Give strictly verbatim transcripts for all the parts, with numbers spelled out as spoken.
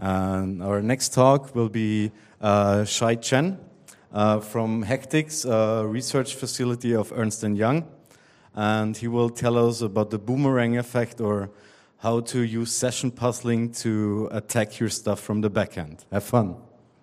And our next talk will be uh, Shai Chen uh, from Hectics, a research facility of Ernst and Young. And he will tell us about the boomerang effect, or how to use session puzzling to attack your stuff from the back end. Have fun.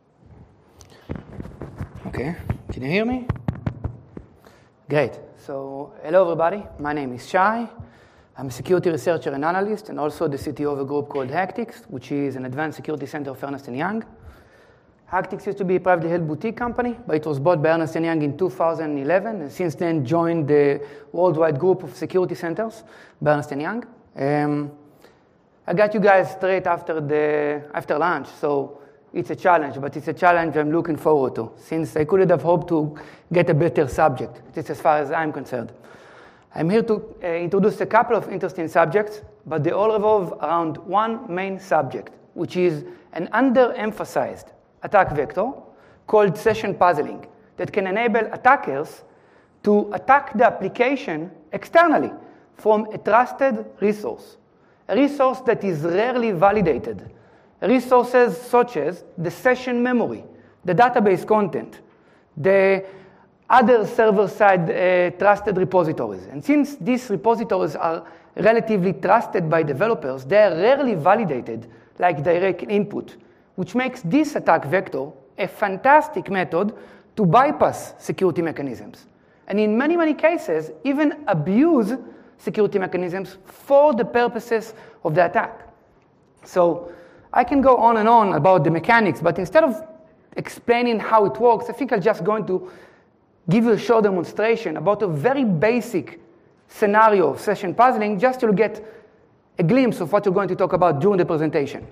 Okay, can you hear me? Great. So, hello everybody. My name is Shai. I'm a security researcher and analyst, and also the C T O of a group called Hectics, which is an advanced security center of Ernst and Young. Hectics used to be a privately held boutique company, but it was bought by Ernst and Young in two thousand eleven, and since then joined the worldwide group of security centers by Ernst and Young. Um, I got you guys straight after the after lunch, so it's a challenge, but it's a challenge I'm looking forward to, since I couldn't have hoped to get a better subject, just as far as I'm concerned. I'm here to uh, introduce a couple of interesting subjects, but they all revolve around one main subject, which is an underemphasized attack vector called session puzzling that can enable attackers to attack the application externally from a trusted resource, a resource that is rarely validated, resources such as the session memory, the database content, the other server-side uh, trusted repositories. And since these repositories are relatively trusted by developers, they are rarely validated like direct input, which makes this attack vector a fantastic method to bypass security mechanisms. And in many, many cases, even abuse security mechanisms for the purposes of the attack. So I can go on and on about the mechanics, but instead of explaining how it works, I think I'm just going to give you a short demonstration about a very basic scenario of session puzzling, just to get a glimpse of what you're going to talk about during the presentation.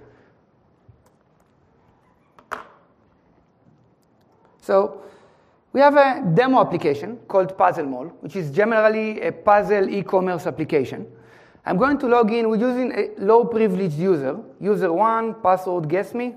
So we have a demo application called PuzzleMall, which is generally a puzzle e-commerce application. I'm going to log in. We're using a low-privileged user, user one, password guess me.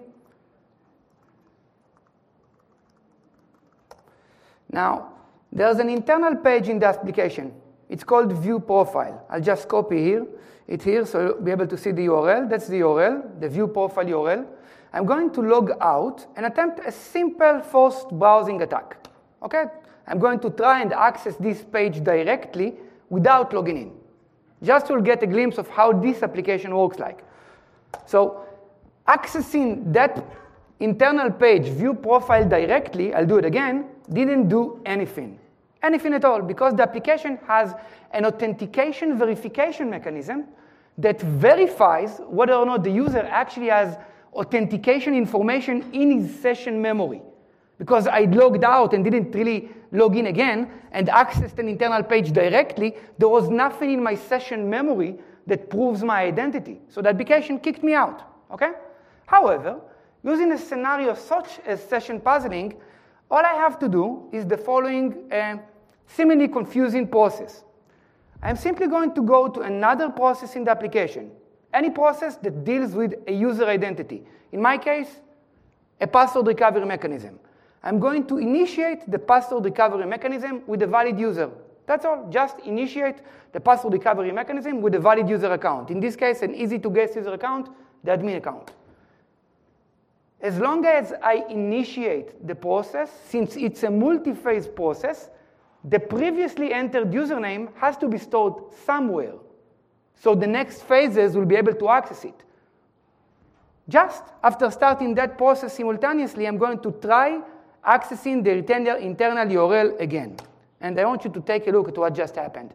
Now, there's an internal page in the application. It's called View Profile. I'll just copy here, it here, so you'll be able to see the U R L. That's the U R L, the View Profile U R L. I'm going to log out and attempt a simple forced browsing attack. Okay? I'm going to try and access this page directly without logging in, just to get a glimpse of how this application works like. So accessing that internal page, View Profile directly, I'll do it again, didn't do anything. Anything at all, because the application has an authentication verification mechanism that verifies whether or not the user actually has authentication information in his session memory. Because I logged out and didn't really log in again and accessed an internal page directly, there was nothing in my session memory that proves my identity. So the application kicked me out. Okay? However, using a scenario such as session puzzling, all I have to do is the following uh, seemingly confusing process. I'm simply going to go to another process in the application, any process that deals with a user identity. In my case, a password recovery mechanism. I'm going to initiate the password recovery mechanism with a valid user. That's all. Just initiate the password recovery mechanism with a valid user account. In this case, an easy-to-guess user account, the admin account. As long as I initiate the process, since it's a multi-phase process, the previously entered username has to be stored somewhere, so the next phases will be able to access it. Just after starting that process simultaneously, I'm going to try accessing the internal U R L again. And I want you to take a look at what just happened.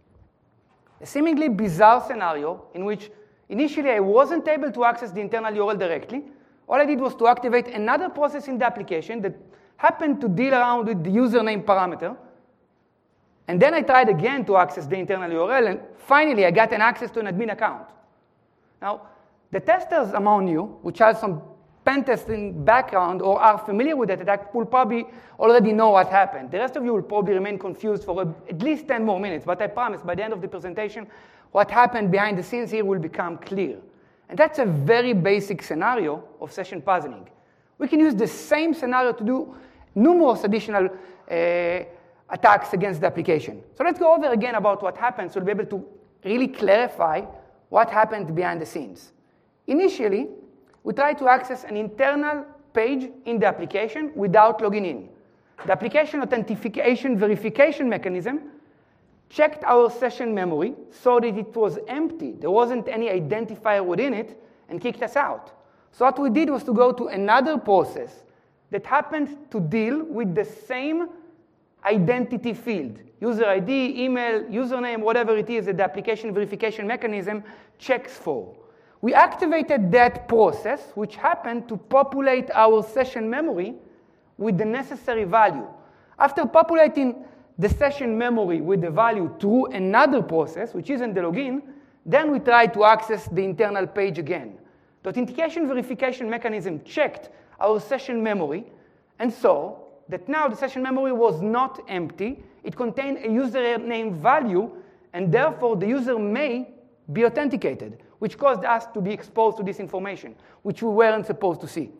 A seemingly bizarre scenario in which initially I wasn't able to access the internal U R L directly. All I did was to activate another process in the application that happened to deal around with the username parameter. And then I tried again to access the internal U R L, and finally I got an access to an admin account. Now, the testers among you, which have some pen testing background or are familiar with that attack, will probably already know what happened. The rest of you will probably remain confused for a, at least ten more minutes, but I promise by the end of the presentation, what happened behind the scenes here will become clear. And that's a very basic scenario of session puzzling. We can use the same scenario to do numerous additional uh, attacks against the application. So let's go over again about what happened so we'll be able to really clarify what happened behind the scenes. Initially, we try to access an internal page in the application without logging in. The application authentication verification mechanism checked our session memory so that it was empty. There wasn't any identifier within it, and kicked us out. So what we did was to go to another process that happened to deal with the same identity field. User I D, email, username, whatever it is that the application verification mechanism checks for. We activated that process, which happened to populate our session memory with the necessary value. After populating the session memory with the value through another process, which isn't the login, then we try to access the internal page again. The authentication verification mechanism checked our session memory and saw that now the session memory was not empty. It contained a username value, and therefore the user may be authenticated, which caused us to be exposed to this information, which we weren't supposed to see.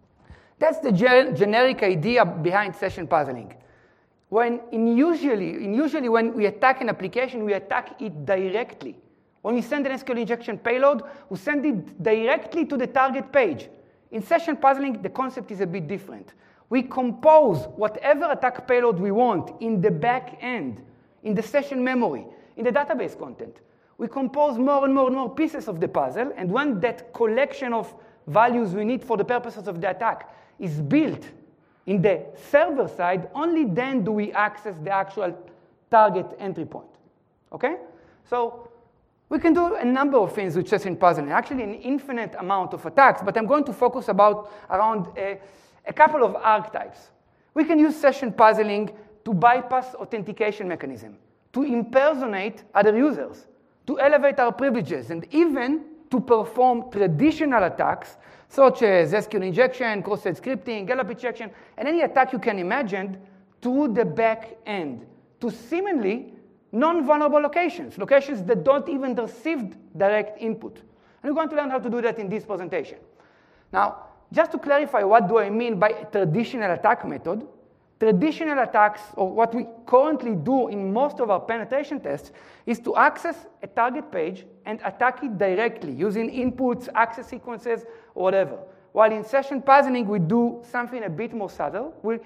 That's the ge- generic idea behind session puzzling. When in usually, in usually when we attack an application, we attack it directly. When we send an S Q L injection payload, we send it directly to the target page. In session puzzling, the concept is a bit different. We compose whatever attack payload we want in the back end, in the session memory, in the database content. We compose more and more and more pieces of the puzzle, and when that collection of values we need for the purposes of the attack is built in the server side, only then do we access the actual target entry point. Okay? So we can do a number of things with session puzzling, actually an infinite amount of attacks, but I'm going to focus about around a, a couple of archetypes. We can use session puzzling to bypass authentication mechanism, to impersonate other users, to elevate our privileges, and even to perform traditional attacks such as S Q L injection, cross-site scripting, L P injection, and any attack you can imagine through the back end to seemingly non-vulnerable locations, locations that don't even receive direct input. And we're going to learn how to do that in this presentation. Now, just to clarify what do I mean by a traditional attack method, traditional attacks, or what we currently do in most of our penetration tests, is to access a target page and attack it directly using inputs, access sequences, or whatever. While in session puzzling, we do something a bit more subtle. We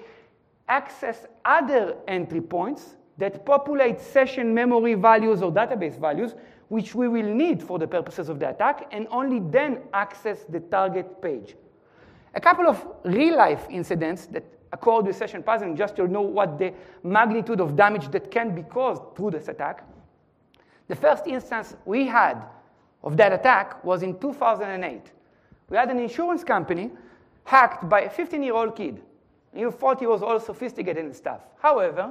access other entry points that populate session memory values or database values, which we will need for the purposes of the attack, and only then access the target page. A couple of real-life incidents that occurred with session puzzling, just to know what the magnitude of damage that can be caused through this attack. The first instance we had of that attack was in two thousand eight. We had an insurance company hacked by a fifteen-year-old kid. You thought he was all sophisticated and stuff. However,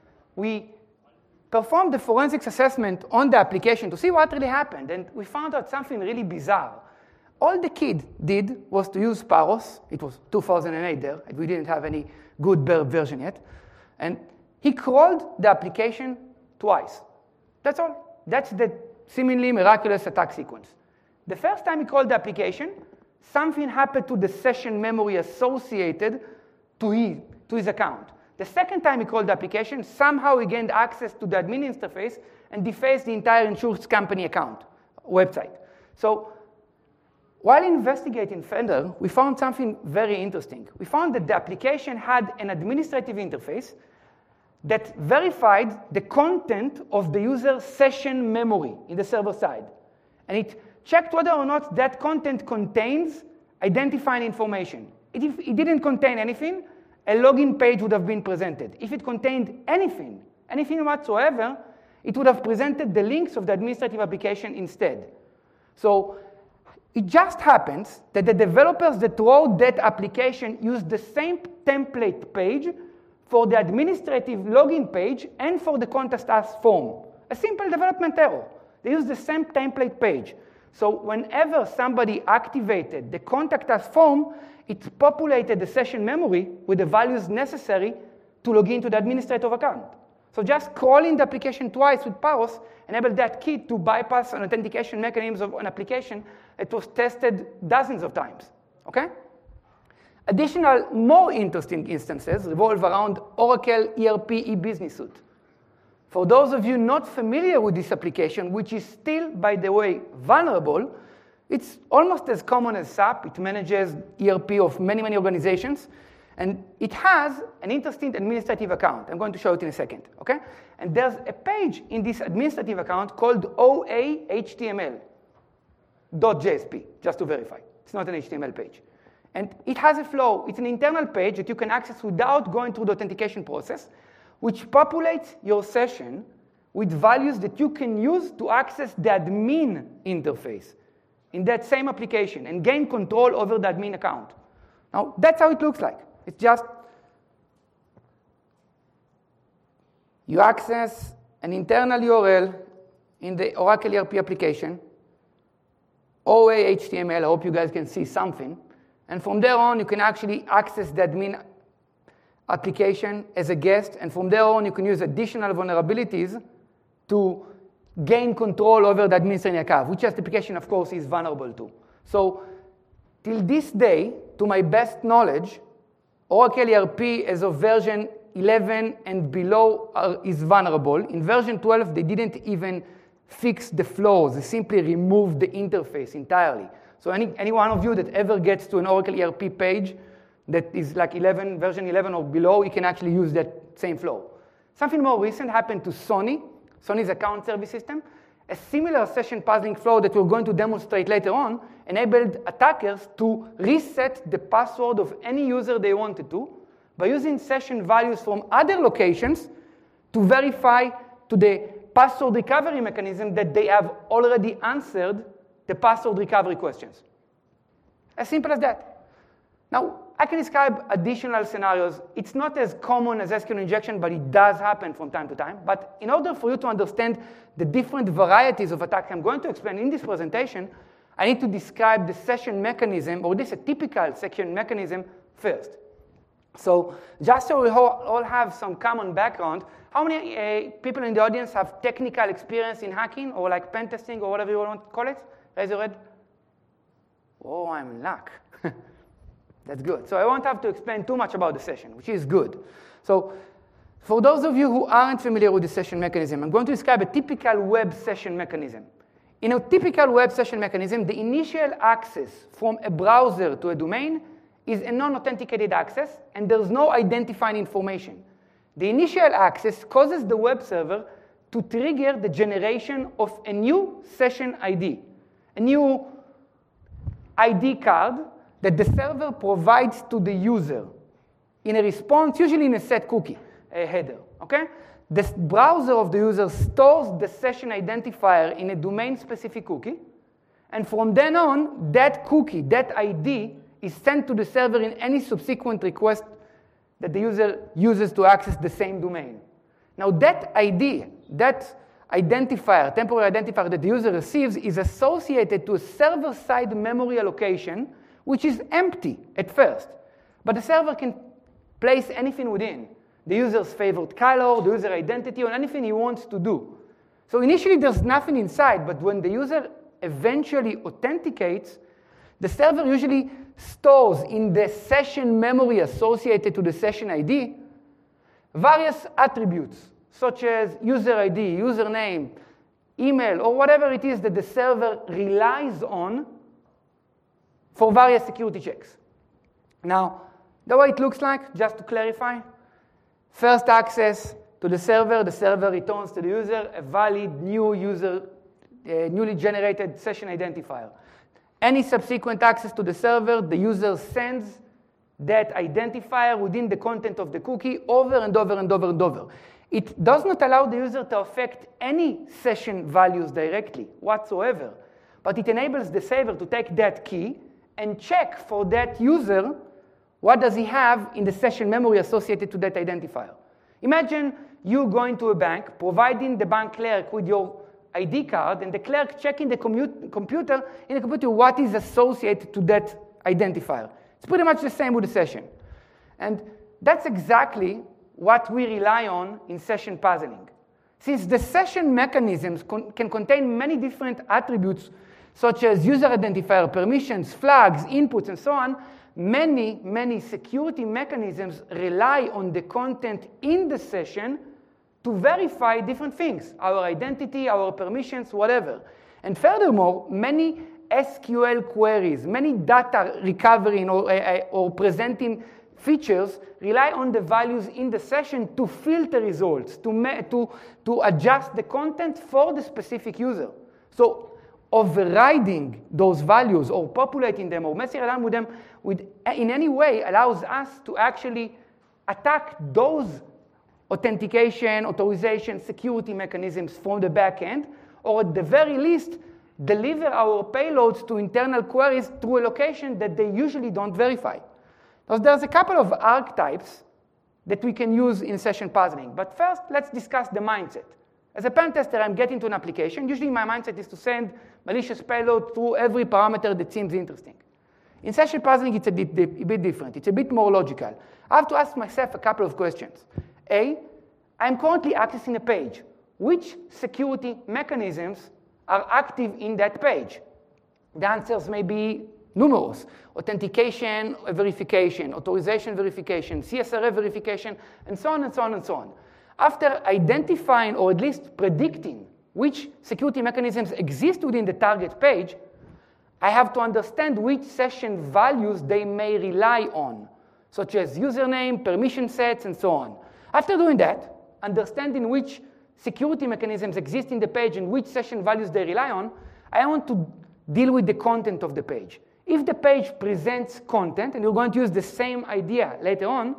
we performed the forensics assessment on the application to see what really happened, and we found out something really bizarre. All the kid did was to use Paros. It was two thousand eight there, and we didn't have any good version yet. And he crawled the application twice. That's all. That's the seemingly miraculous attack sequence. The first time he called the application, something happened to the session memory associated to his, to his account. The second time he called the application, somehow he gained access to the admin interface and defaced the entire insurance company account, website. So while investigating further, we found something very interesting. We found that the application had an administrative interface that verified the content of the user's session memory in the server side. And it checked whether or not that content contains identifying information. If it didn't contain anything, a login page would have been presented. If it contained anything, anything whatsoever, it would have presented the links of the administrative application instead. So it just happens that the developers that wrote that application used the same template page for the administrative login page and for the contact us form. A simple development error. They used the same template page. So whenever somebody activated the contact us form, it populated the session memory with the values necessary to log into the administrative account. So just crawling the application twice with Paros enabled that kid to bypass an authentication mechanism of an application that was tested dozens of times. Okay? Additional, more interesting instances revolve around Oracle E R P e-business suite. For those of you not familiar with this application, which is still, by the way, vulnerable, It's almost as common as S A P. It manages E R P of many, many organizations. And it has an interesting administrative account. I'm going to show it in a second, okay? And there's a page in this administrative account called O A H T M L dot J S P, just to verify. It's not an H T M L page. And it has a flow. It's an internal page that you can access without going through the authentication process, which populates your session with values that you can use to access the admin interface in that same application and gain control over the admin account. Now, that's how it looks like. It's just you access an internal U R L in the Oracle E R P application, O A H T M L. I hope you guys can see something. And from there on, you can actually access the admin application as a guest. And from there on, you can use additional vulnerabilities to gain control over the administrating account, which this application, of course, is vulnerable to. So till this day, to my best knowledge, Oracle E R P as of version eleven and below are, is vulnerable. In version twelve, they didn't even fix the flaws. They simply removed the interface entirely. So any, any one of you that ever gets to an Oracle E R P page that is like eleven, version eleven or below, you can actually use that same flow. Something more recent happened to Sony, Sony's account service system. A similar session puzzling flow that we're going to demonstrate later on enabled attackers to reset the password of any user they wanted to by using session values from other locations to verify to the password recovery mechanism that they have already answered the password recovery questions. As simple as that. Now, I can describe additional scenarios. It's not as common as S Q L injection, but it does happen from time to time. But in order for you to understand the different varieties of attacks I'm going to explain in this presentation, I need to describe the session mechanism, or this a typical session mechanism, first. So just so we all have some common background, how many uh, people in the audience have technical experience in hacking, or like pen testing, or whatever you want to call it? Raise your hand. Oh, I'm in luck. That's good. So I won't have to explain too much about the session, which is good. So for those of you who aren't familiar with the session mechanism, I'm going to describe a typical web session mechanism. In a typical web session mechanism, the initial access from a browser to a domain is a non-authenticated access, and there's no identifying information. The initial access causes the web server to trigger the generation of a new session I D, a new I D card that the server provides to the user in a response, usually in a set cookie, a header, okay? The browser of the user stores the session identifier in a domain-specific cookie, and from then on, that cookie, that I D, is sent to the server in any subsequent request that the user uses to access the same domain. Now, that I D, that identifier, temporary identifier that the user receives, is associated to a server-side memory allocation, which is empty at first. But the server can place anything within. The user's favorite color, the user identity, or anything he wants to do. So initially, there's nothing inside, but when the user eventually authenticates, the server usually stores in the session memory associated to the session I D various attributes, such as user I D, username, email, or whatever it is that the server relies on for various security checks. Now, the way it looks like, just to clarify, first access to the server, the server returns to the user a valid new user, uh, newly generated session identifier. Any subsequent access to the server, the user sends that identifier within the content of the cookie over and over and over and over. It does not allow the user to affect any session values directly whatsoever, but it enables the server to take that key and check for that user what does he have in the session memory associated to that identifier. Imagine you going to a bank, providing the bank clerk with your I D card, and the clerk checking the commute, computer in the computer what is associated to that identifier. It's pretty much the same with the session. And that's exactly what we rely on in session puzzling. Since the session mechanisms con- can contain many different attributes, such as user identifier, permissions, flags, inputs, and so on, many, many security mechanisms rely on the content in the session to verify different things, our identity, our permissions, whatever. And furthermore, many S Q L queries, many data recovering or, uh, or presenting features rely on the values in the session to filter results, to, to, to adjust the content for the specific user. So overriding those values or populating them or messing around with them with, in any way allows us to actually attack those authentication, authorization, security mechanisms from the back end, or at the very least, deliver our payloads to internal queries through a location that they usually don't verify. Now, there's a couple of archetypes that we can use in session puzzling. But first, let's discuss the mindset. As a pen tester, I'm getting to an application. Usually, my mindset is to send malicious payload through every parameter that seems interesting. In session puzzling, it's a bit, a bit different. It's a bit more logical. I have to ask myself a couple of questions. A, I'm currently accessing a page. Which security mechanisms are active in that page? The answers may be numerous. Authentication, verification, authorization verification, C S R F verification, and so on and so on and so on. After identifying or at least predicting which security mechanisms exist within the target page, I have to understand which session values they may rely on, such as username, permission sets, and so on. After doing that, understanding which security mechanisms exist in the page and which session values they rely on, I want to deal with the content of the page. If the page presents content, and we're going to use the same idea later on,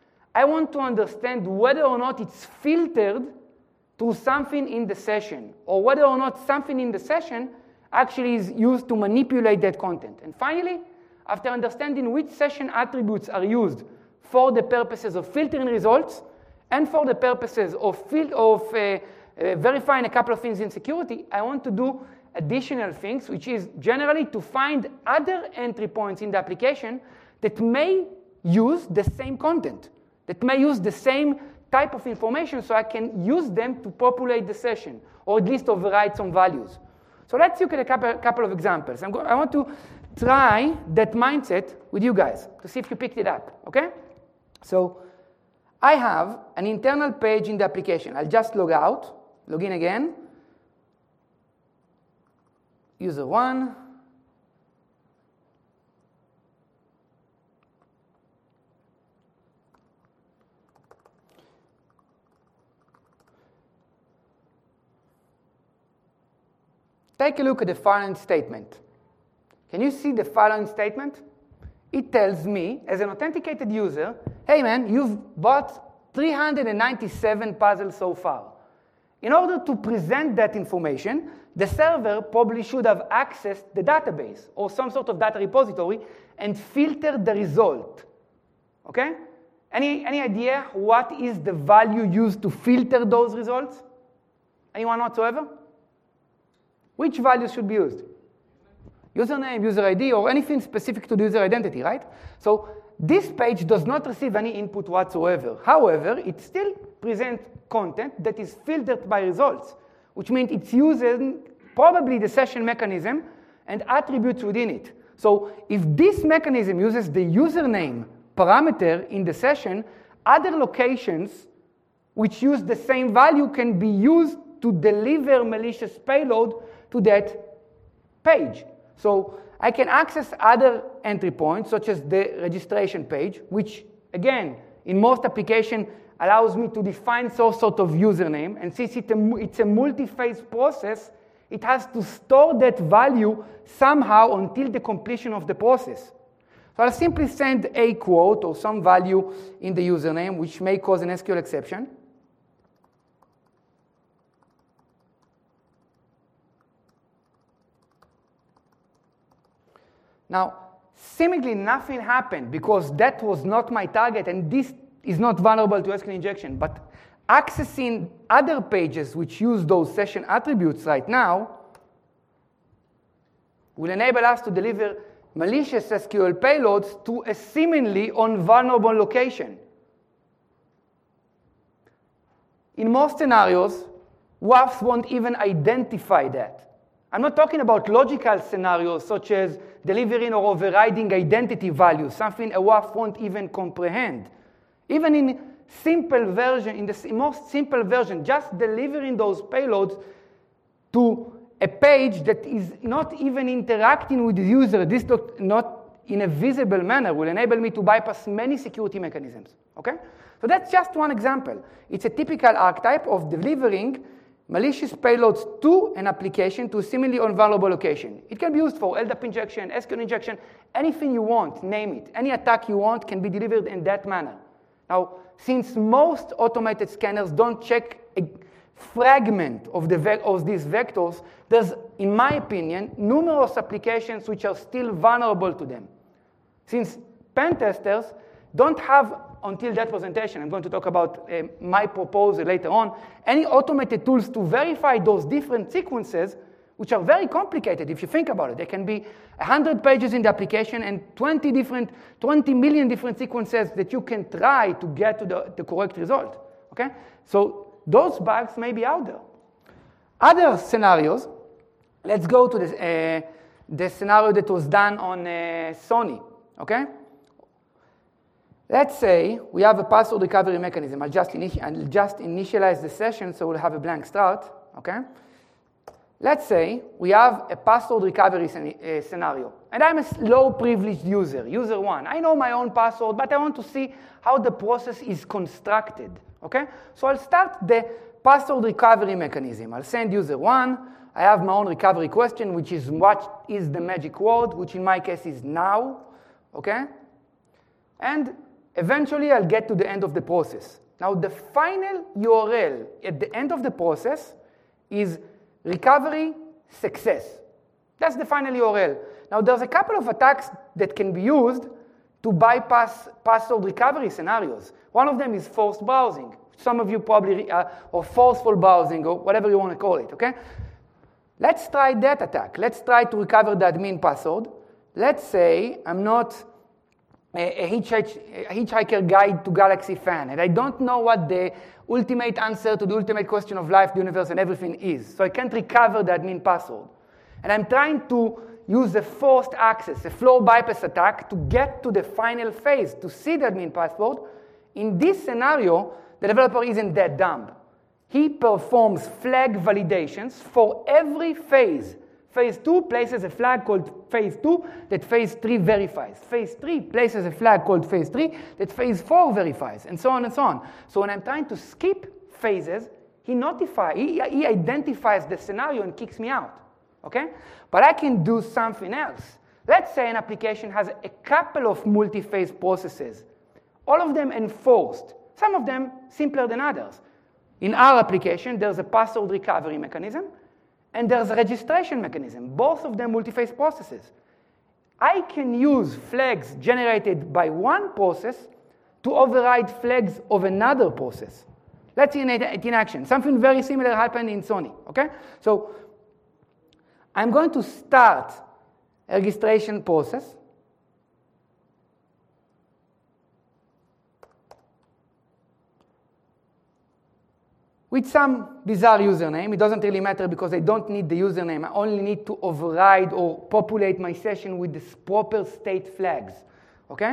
I want to understand whether or not it's filtered to something in the session, or whether or not something in the session actually is used to manipulate that content. And finally, after understanding which session attributes are used for the purposes of filtering results and for the purposes of, of uh, uh, verifying a couple of things in security, I want to do additional things, which is generally to find other entry points in the application that may use the same content, that may use the same type of information, so I can use them to populate the session, or at least override some values. So let's look at a couple, couple of examples. I'm go- I want to try that mindset with you guys to see if you picked it up, okay? So I have an internal page in the application. I'll just log out, log in again. User one. Take a look at the following statement. Can you see the following statement? It tells me, as an authenticated user, hey man, you've bought three hundred ninety-seven puzzles so far. In order to present that information, the server probably should have accessed the database or some sort of data repository and filtered the result. Okay? Any, any idea what is the value used to filter those results? Anyone whatsoever? Which values should be used? Username, user I D, or anything specific to the user identity, right? So this page does not receive any input whatsoever. However, it still presents content that is filtered by results, which means it's using probably the session mechanism and attributes within it. So if this mechanism uses the username parameter in the session, other locations which use the same value can be used to deliver malicious payload to that page. So I can access other entry points, such as the registration page, which, again, in most applications, allows me to define some sort of username. And since it's a multi-phase process, it has to store that value somehow until the completion of the process. So I'll simply send a quote or some value in the username, which may cause an S Q L exception. Now, seemingly nothing happened because that was not my target, and this is not vulnerable to S Q L injection. But accessing other pages which use those session attributes right now will enable us to deliver malicious S Q L payloads to a seemingly invulnerable location. In most scenarios, W A Fs won't even identify that. I'm not talking about logical scenarios such as delivering or overriding identity values, something a W A F won't even comprehend. Even in simple version, in the most simple version, just delivering those payloads to a page that is not even interacting with the user, this not, not in a visible manner, will enable me to bypass many security mechanisms, okay? So that's just one example. It's a typical archetype of delivering malicious payloads to an application to a seemingly unvulnerable location. It can be used for L D A P injection, S Q L injection, anything you want, name it. Any attack you want can be delivered in that manner. Now, since most automated scanners don't check a fragment of, the of these vectors, there's, in my opinion, numerous applications which are still vulnerable to them. Since pen testers don't have, until that presentation, I'm going to talk about uh, my proposal later on, any automated tools to verify those different sequences, which are very complicated if you think about it. There can be one hundred pages in the application and twenty, different, twenty million different sequences that you can try to get to the, the correct result, okay? So those bugs may be out there. Other scenarios, let's go to the, uh, the scenario that was done on uh, Sony, okay? Let's say we have a password recovery mechanism. I'll just, initi I'll just initialize the session so we'll have a blank start, okay? Let's say we have a password recovery uh, scenario, and I'm a low privileged user, user one. I know my own password, but I want to see how the process is constructed, okay? So I'll start the password recovery mechanism. I'll send user one. I have my own recovery question, which is what is the magic word, which in my case is now, okay? And eventually, I'll get to the end of the process. Now, the final U R L at the end of the process is recovery success. That's the final U R L. Now, there's a couple of attacks that can be used to bypass password recovery scenarios. One of them is forced browsing. Some of you probably, uh, or forceful browsing, or whatever you want to call it, okay? Let's try that attack. Let's try to recover the admin password. Let's say I'm not a, a, hitchhike, a hitchhiker guide to Galaxy fan, and I don't know what the ultimate answer to the ultimate question of life, the universe, and everything is. So I can't recover the admin password. And I'm trying to use a forced access, a flow bypass attack to get to the final phase, to see the admin password. In this scenario, the developer isn't that dumb. He performs flag validations for every phase. Phase two places a flag called phase two that phase three verifies. Phase three places a flag called phase three that phase four verifies, and so on and so on. So when I'm trying to skip phases, he notifies, he, he identifies the scenario and kicks me out, okay? But I can do something else. Let's say an application has a couple of multi-phase processes, all of them enforced, some of them simpler than others. In our application, there's a password recovery mechanism, and there's a registration mechanism, both of them multi-phase processes. I can use flags generated by one process to override flags of another process. Let's see it in action. Something very similar happened in Sony, okay? So I'm going to start a registration process. With some bizarre username. It doesn't really matter because I don't need the username. I only need to override or populate my session with the proper state flags, okay?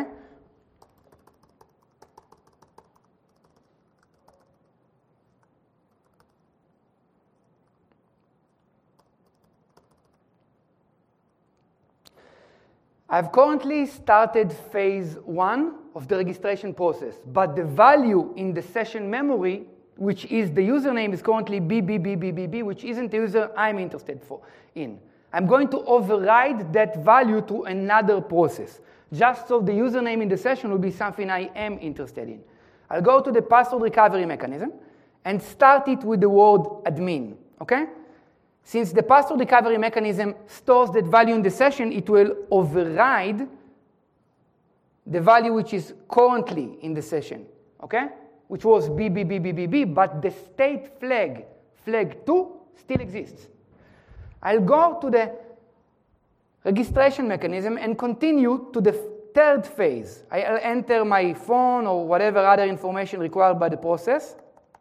I've currently started phase one of the registration process, but the value in the session memory, which is the username, is currently B B B B B B, which isn't the user I'm interested for, in. I'm going to override that value to another process, just so the username in the session will be something I am interested in. I'll go to the password recovery mechanism and start it with the word admin, okay? Since the password recovery mechanism stores that value in the session, it will override the value which is currently in the session, okay? Which was B B B B B B, but the state flag, flag two, still exists. I'll go to the registration mechanism and continue to the third phase. I'll enter my phone or whatever other information required by the process,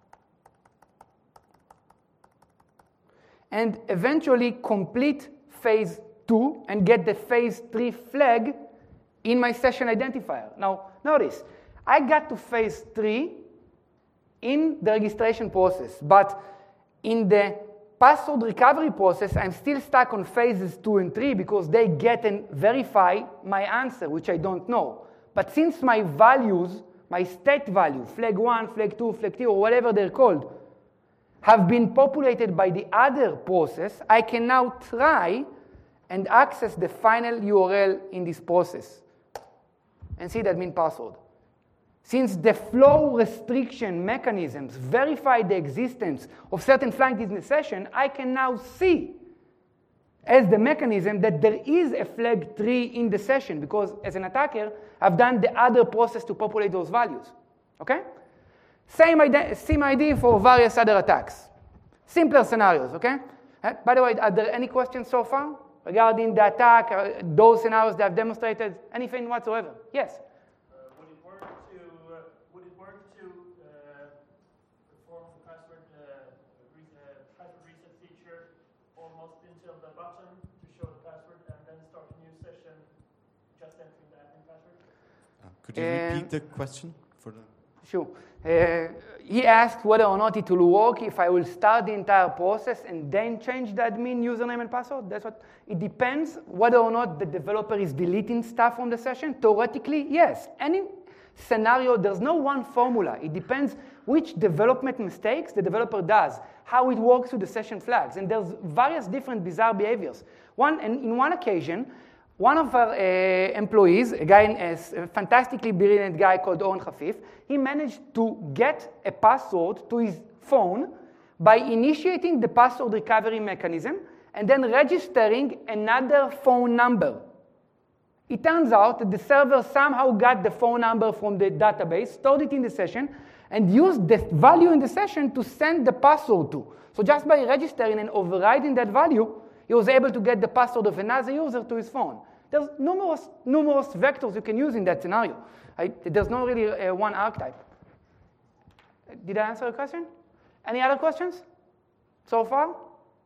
and eventually complete phase two and get the phase three flag in my session identifier. Now, notice, I got to phase three in the registration process, but in the password recovery process, I'm still stuck on phases two and three because they get and verify my answer, which I don't know. But since my values, my state value, flag one, flag two, flag three, or whatever they're called, have been populated by the other process, I can now try and access the final U R L in this process and see the admin password. Since the flow restriction mechanisms verify the existence of certain flags in the session, I can now see as the mechanism that there is a flag three in the session because as an attacker, I've done the other process to populate those values. Okay? Same idea, same idea for various other attacks. Simpler scenarios, okay? Uh, by the way, are there any questions so far regarding the attack, uh, those scenarios that I've demonstrated, anything whatsoever? Yes? Could you repeat um, the question? For the sure. Uh, he asked whether or not it will work if I will start the entire process and then change the admin username and password. That's what it depends whether or not the developer is deleting stuff from the session. Theoretically, yes. Any scenario, there's no one formula. It depends which development mistakes the developer does, how it works with the session flags, and there's various different bizarre behaviors. One, and in one occasion, one of our uh, employees, a guy, a fantastically brilliant guy called Oren Hafif, he managed to get a password to his phone by initiating the password recovery mechanism and then registering another phone number. It turns out that the server somehow got the phone number from the database, stored it in the session, and used the value in the session to send the password to. So just by registering and overriding that value, he was able to get the password of another user to his phone. There's numerous, numerous vectors you can use in that scenario. I, there's not really uh, one archetype. Did I answer your question? Any other questions so far?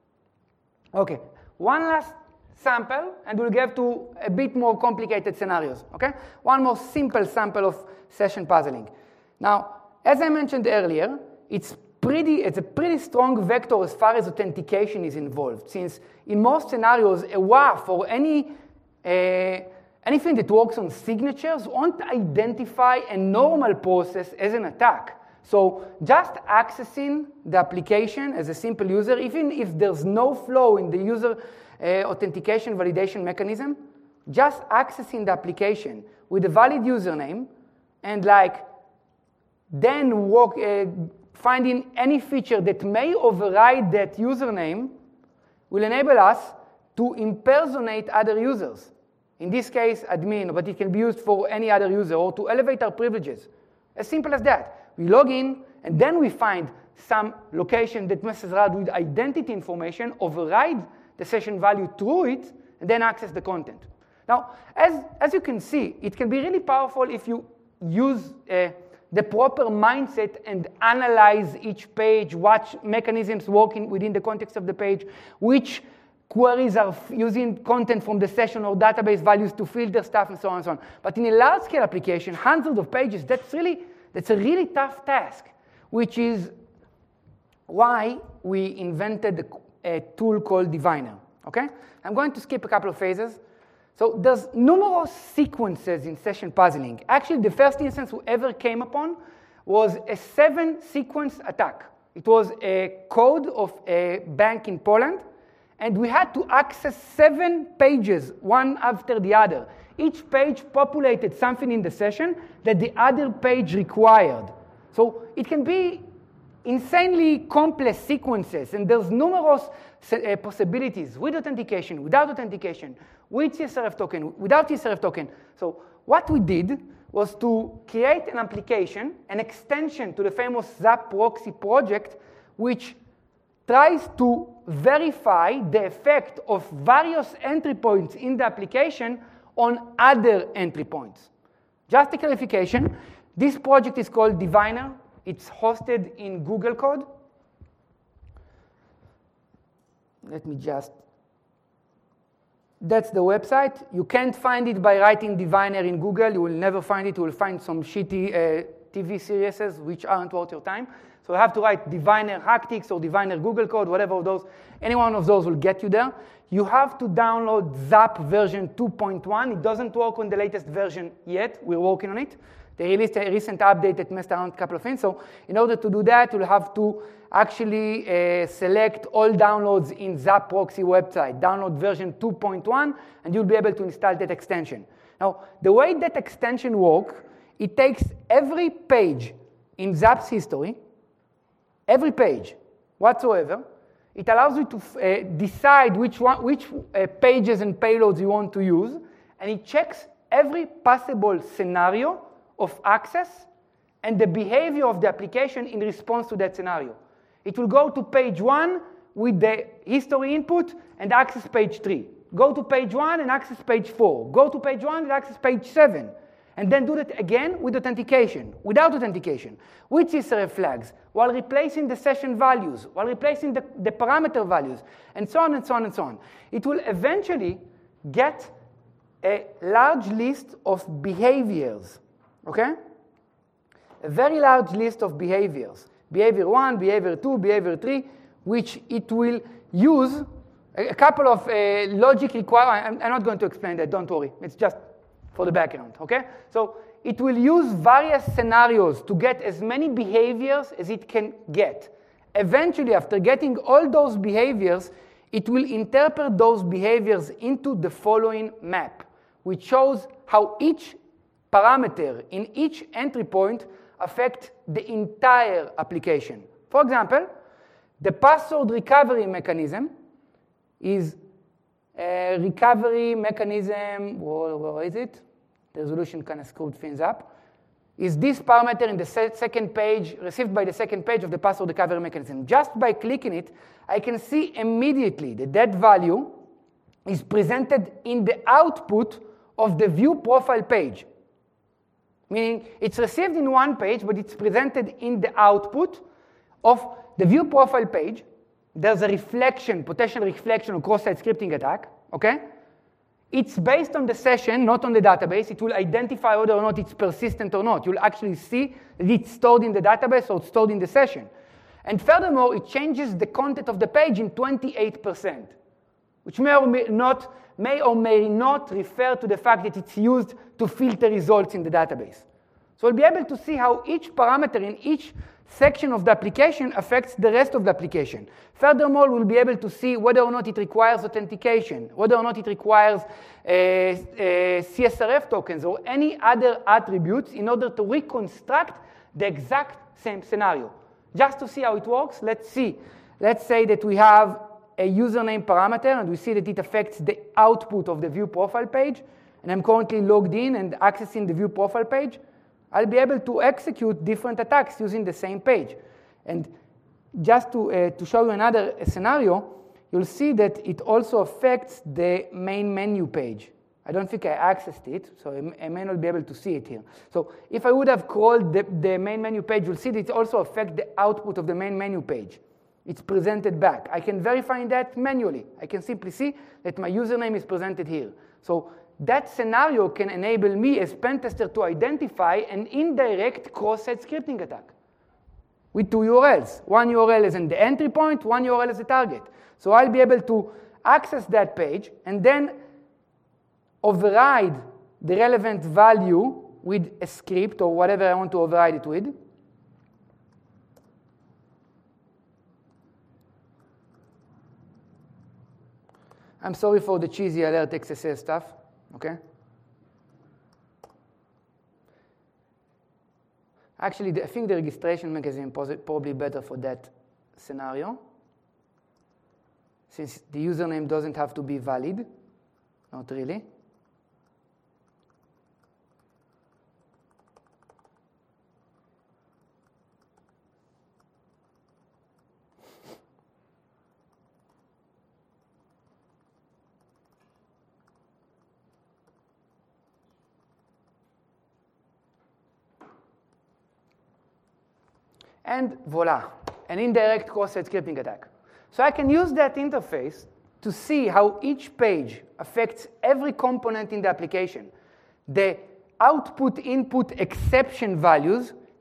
Okay, one last sample, and we'll get to a bit more complicated scenarios, okay? One more simple sample of session puzzling. Now, as I mentioned earlier, it's Pretty, it's a pretty strong vector as far as authentication is involved, since in most scenarios, a W A F or any, uh, anything that works on signatures won't identify a normal process as an attack. So just accessing the application as a simple user, even if there's no flow in the user uh, authentication validation mechanism, just accessing the application with a valid username and like then walk, uh, finding any feature that may override that username will enable us to impersonate other users. In this case, admin, but it can be used for any other user, or to elevate our privileges. As simple as that. We log in, and then we find some location that messes around with identity information, override the session value through it, and then access the content. Now, as, as you can see, it can be really powerful if you use uh, the proper mindset and analyze each page, watch mechanisms working within the context of the page, which queries are using content from the session or database values to filter stuff and so on and so on. But in a large-scale application, hundreds of pages, that's really that's a really tough task, which is why we invented a tool called Diviner. Okay? I'm going to skip a couple of phases. So there's numerous sequences in session puzzling. Actually, the first instance we ever came upon was a seven-sequence attack. It was a code of a bank in Poland, and we had to access seven pages, one after the other. Each page populated something in the session that the other page required. So it can be insanely complex sequences, and there's numerous uh, possibilities with authentication, without authentication, with C S R F token, without C S R F token. So what we did was to create an application, an extension to the famous Zap Proxy project, which tries to verify the effect of various entry points in the application on other entry points. Just a clarification, this project is called Diviner. It's hosted in Google Code. Let me just, that's the website. You can't find it by writing Diviner in Google. You will never find it. You will find some shitty uh, T V series which aren't worth your time. So you have to write Diviner Hacktix or Diviner Google Code, whatever of those. Any one of those will get you there. You have to download Zap version two point one. It doesn't work on the latest version yet. We're working on it. They released a recent update that messed around a couple of things. So in order to do that, you'll have to actually uh, select all downloads in Zap Proxy website, download version two point one, and you'll be able to install that extension. Now, the way that extension works, it takes every page in Zap's history, every page whatsoever. It allows you to uh, decide which, one, which uh, pages and payloads you want to use, and it checks every possible scenario of access and the behavior of the application in response to that scenario. It will go to page one with the history input and access page three. Go to page one and access page four. Go to page one and access page seven. And then do that again with authentication, without authentication, with C S R F flags, while replacing the session values, while replacing the, the parameter values, and so on and so on and so on. It will eventually get a large list of behaviors, okay? A very large list of behaviors. Behavior one, behavior two, behavior three, which it will use a, a couple of uh, logic requirements. I'm, I'm not going to explain that, don't worry. It's just for the background, okay? So it will use various scenarios to get as many behaviors as it can get. Eventually, after getting all those behaviors, it will interpret those behaviors into the following map, which shows how each parameter in each entry point affect the entire application. For example, the password recovery mechanism is a recovery mechanism, where, where is it? The resolution kind of screwed things up. Is this parameter in the se second page, received by the second page of the password recovery mechanism. Just by clicking it, I can see immediately that that value is presented in the output of the view profile page. Meaning it's received in one page, but it's presented in the output of the view profile page. There's a reflection, potential reflection or cross-site scripting attack, okay? It's based on the session, not on the database. It will identify whether or not it's persistent or not. You'll actually see that it's stored in the database or it's stored in the session. And furthermore, it changes the content of the page in twenty-eight percent, which may or may not, may or may not refer to the fact that it's used to filter results in the database. So we'll be able to see how each parameter in each section of the application affects the rest of the application. Furthermore, we'll be able to see whether or not it requires authentication, whether or not it requires uh, uh, C S R F tokens or any other attributes in order to reconstruct the exact same scenario. Just to see how it works, let's see. Let's say that we have a username parameter and we see that it affects the output of the view profile page, and I'm currently logged in and accessing the view profile page. I'll be able to execute different attacks using the same page. And just to, uh, to show you another scenario, you'll see that it also affects the main menu page. I don't think I accessed it, so I may not be able to see it here. So if I would have crawled the, the main menu page, you'll see that it also affects the output of the main menu page. It's presented back. I can verify that manually. I can simply see that my username is presented here. So that scenario can enable me as pen tester to identify an indirect cross-site scripting attack with two U R Ls. One U R L is in the entry point, one U R L is the target. So I'll be able to access that page and then override the relevant value with a script or whatever I want to override it with. I'm sorry for the cheesy alert X S S stuff. Okay. Actually, the, I think the registration mechanism is probably better for that scenario, since the username doesn't have to be valid. Not really. And voila, an indirect cross-site scripting attack. So I can use that interface to see how each page affects every component in the application. The output-input exception values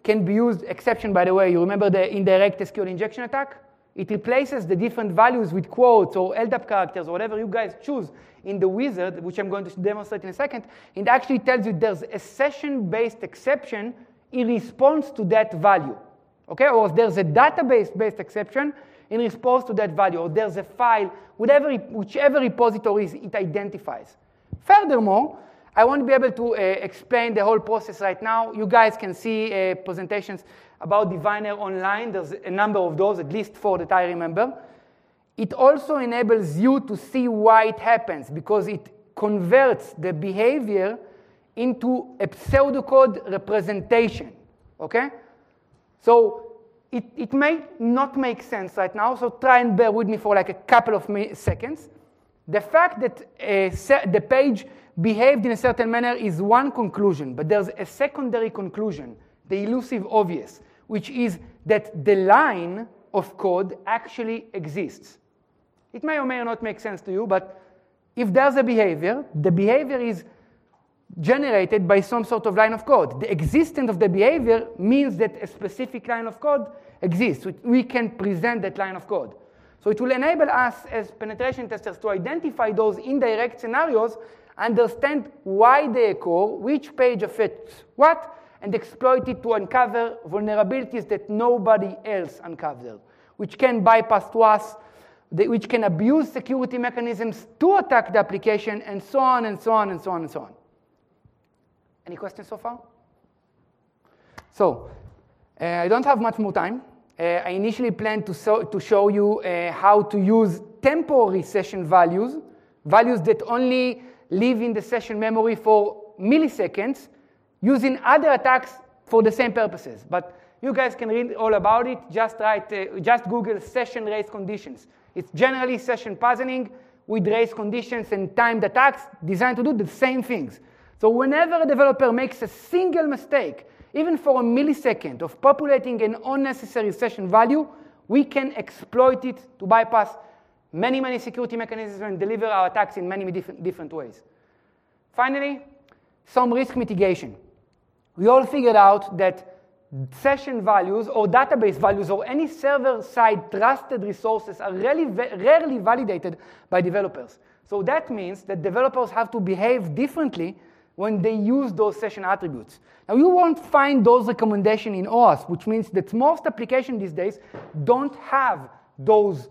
can be used, exception, by the way, you remember the indirect S Q L injection attack? It replaces the different values with quotes or L D A P characters or whatever you guys choose in the wizard, which I'm going to demonstrate in a second. It actually tells you there's a session-based exception in response to that value, okay? Or there's a database-based exception in response to that value, or there's a file, whatever, whichever repository it identifies. Furthermore, I won't be able to uh, explain the whole process right now. You guys can see uh, presentations about Diviner online. There's a number of those, at least four that I remember. It also enables you to see why it happens, because it converts the behavior into a pseudocode representation, okay? So it, it may not make sense right now, so try and bear with me for like a couple of seconds. The fact that uh, the page behaved in a certain manner is one conclusion, but there's a secondary conclusion, the elusive obvious, which is that the line of code actually exists. It may or may not make sense to you, but if there's a behavior, the behavior is generated by some sort of line of code. The existence of the behavior means that a specific line of code exists. We can present that line of code. So it will enable us as penetration testers to identify those indirect scenarios, understand why they occur, which page affects what, and exploit it to uncover vulnerabilities that nobody else uncovers, which can bypass to us, which can abuse security mechanisms to attack the application, and so on and so on and so on and so on. Any questions so far? So, uh, I don't have much more time. Uh, I initially planned to, so, to show you uh, how to use temporary session values, values that only live in the session memory for milliseconds, using other attacks for the same purposes. But you guys can read all about it. Just write, uh, just Google session race conditions. It's generally session puzzling with race conditions and timed attacks designed to do the same things. So whenever a developer makes a single mistake, even for a millisecond of populating an unnecessary session value, we can exploit it to bypass many, many security mechanisms and deliver our attacks in many different, different ways. Finally, some risk mitigation. We all figured out that session values or database values or any server-side trusted resources are rarely, rarely validated by developers. So that means that developers have to behave differently when they use those session attributes. Now, you won't find those recommendations in O WASP, which means that most applications these days don't have those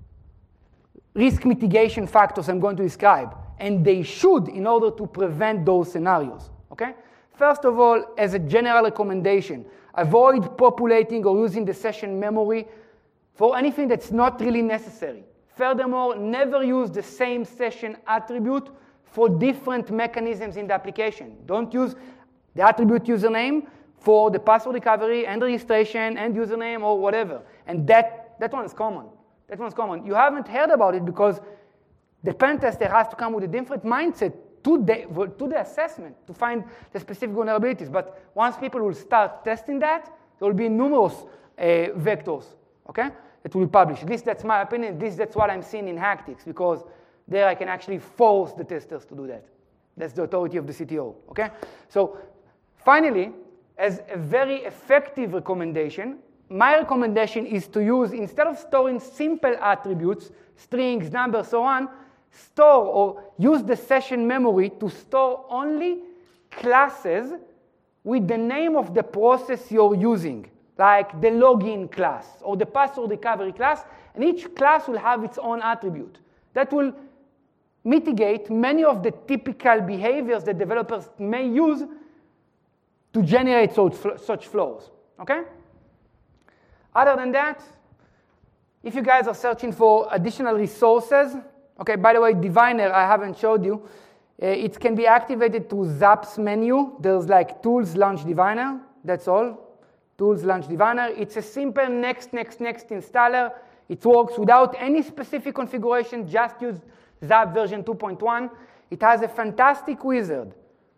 risk mitigation factors I'm going to describe, and they should in order to prevent those scenarios, okay? First of all, as a general recommendation, avoid populating or using the session memory for anything that's not really necessary. Furthermore, never use the same session attribute for different mechanisms in the application. Don't use the attribute username for the password recovery and registration and username or whatever. And that, that one is common. That one's common. You haven't heard about it because the pen tester has to come with a different mindset to the, to the assessment to find the specific vulnerabilities. But once people will start testing that, there will be numerous uh, vectors, okay, that will be published. At least that's my opinion. At least that's what I'm seeing in Hacktix, because there I can actually force the testers to do that. That's the authority of the C T O, okay? So finally, as a very effective recommendation, my recommendation is to use, instead of storing simple attributes, strings, numbers, so on, store or use the session memory to store only classes with the name of the process you're using, like the login class or the password recovery class, and each class will have its own attribute. That will mitigate many of the typical behaviors that developers may use to generate such, such flows, okay? Other than that, if you guys are searching for additional resources, okay, by the way, Diviner, I haven't showed you, uh, it can be activated through Zap's menu. There's like Tools, Launch Diviner, that's all. Tools, Launch Diviner. It's a simple next, next, next installer. It works without any specific configuration, just use Zap version two point one. It has a fantastic wizard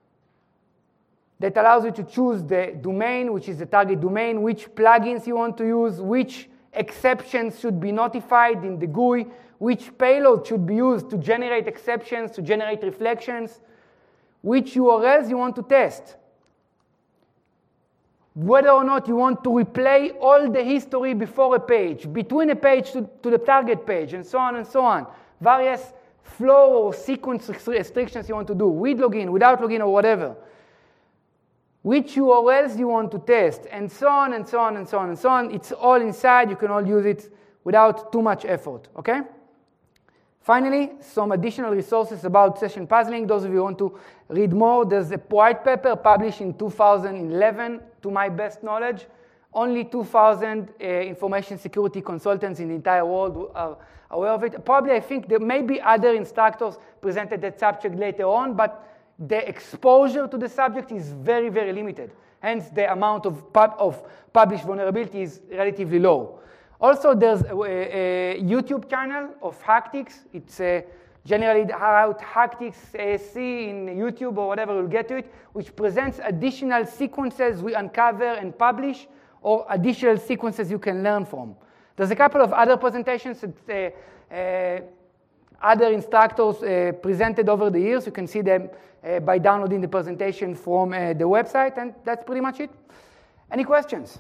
that allows you to choose the domain, which is the target domain, which plugins you want to use, which exceptions should be notified in the G U I, which payload should be used to generate exceptions, to generate reflections, which U R Ls you want to test. whether or not you want to replay all the history before a page, between a page to, to the target page, and so on and so on. Various flow or sequence restrictions you want to do, with login, without login, or whatever. Which U R Ls you want to test, and so on and so on and so on and so on. It's all inside. You can all use it without too much effort, okay? Finally, some additional resources about session puzzling. Those of you who want to read more, there's a white paper published in two thousand eleven, to my best knowledge. Only two thousand uh, information security consultants in the entire world are aware of it. Probably, I think there may be other instructors presented that subject later on, but the exposure to the subject is very, very limited. Hence, the amount of, pub of published vulnerability is relatively low. Also, there's a, a YouTube channel of Hacktics. It's uh, generally out Hacktics A S C in YouTube or whatever, we'll get to it, which presents additional sequences we uncover and publish, or additional sequences you can learn from. There's a couple of other presentations that uh, uh, other instructors uh, presented over the years. You can see them uh, by downloading the presentation from uh, the website, and that's pretty much it. Any questions?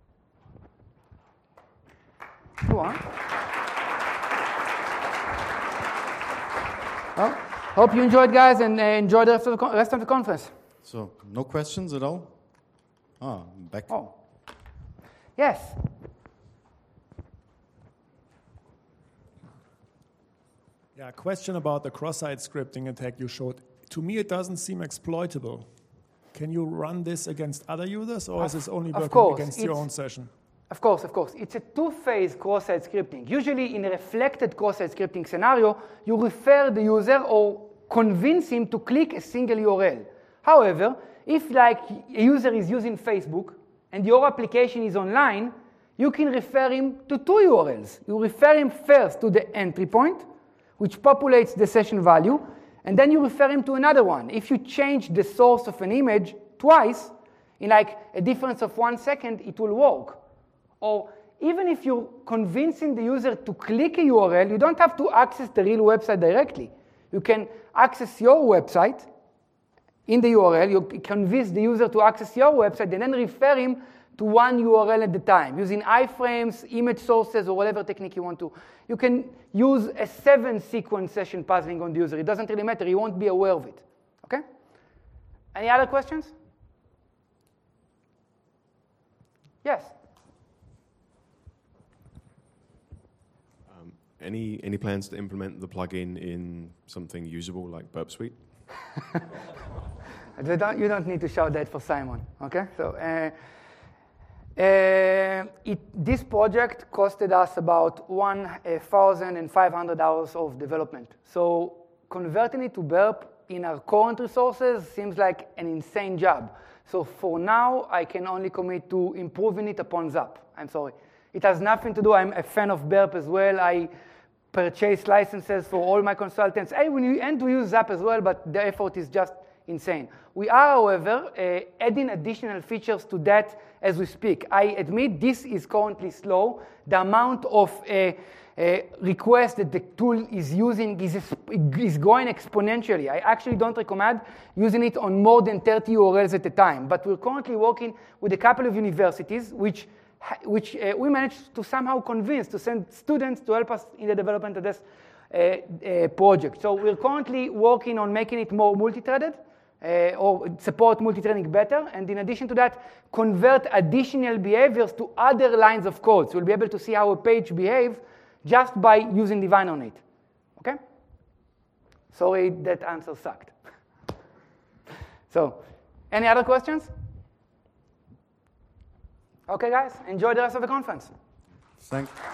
Go on. Well, hope you enjoyed, guys, and uh, enjoy the rest of the, rest of the conference. So, no questions at all? Ah, back. Oh. Yes. Yeah, a question about the cross-site scripting attack you showed. To me, it doesn't seem exploitable. Can you run this against other users, or is this only working course, against your own session? Of course, of course. It's a two-phase cross-site scripting. Usually, in a reflected cross-site scripting scenario, you refer the user or convince him to click a single U R L. However, if like a user is using Facebook and your application is online, you can refer him to two U R Ls. You refer him first to the entry point, which populates the session value, and then you refer him to another one. If you change the source of an image twice, in like a difference of one second, it will work. Or even if you're convincing the user to click a U R L, you don't have to access the real website directly. You can access your website in the U R L. You convince the user to access your website and then refer him to one U R L at a time, using iframes, image sources, or whatever technique you want to. You can use a seven-sequence session puzzling on the user. It doesn't really matter. He won't be aware of it. Okay? Any other questions? Yes? Um, any, any plans to implement the plugin in something usable like Burp Suite? you, don't, you don't need to shout that for Simon. Okay? So. Uh, Uh, it, this project costed us about one thousand five hundred hours of development. So converting it to Burp in our current resources seems like an insane job. So for now, I can only commit to improving it upon Zap. I'm sorry. It has nothing to do. I'm a fan of Burp as well. I purchase licenses for all my consultants. I will end to use Zap as well, but the effort is just insane. We are, however, uh, adding additional features to that as we speak. I admit this is currently slow. The amount of uh, uh, requests that the tool is using is, is growing exponentially. I actually don't recommend using it on more than thirty U R Ls at a time. But we're currently working with a couple of universities which, which uh, we managed to somehow convince to send students to help us in the development of this uh, uh, project. So we're currently working on making it more multi-threaded. Uh, or support multi-threading better, and in addition to that, convert additional behaviors to other lines of code. So we'll be able to see how a page behaves just by using Divine on it. Okay? Sorry, that answer sucked. So, any other questions? Okay, guys, enjoy the rest of the conference. Thanks.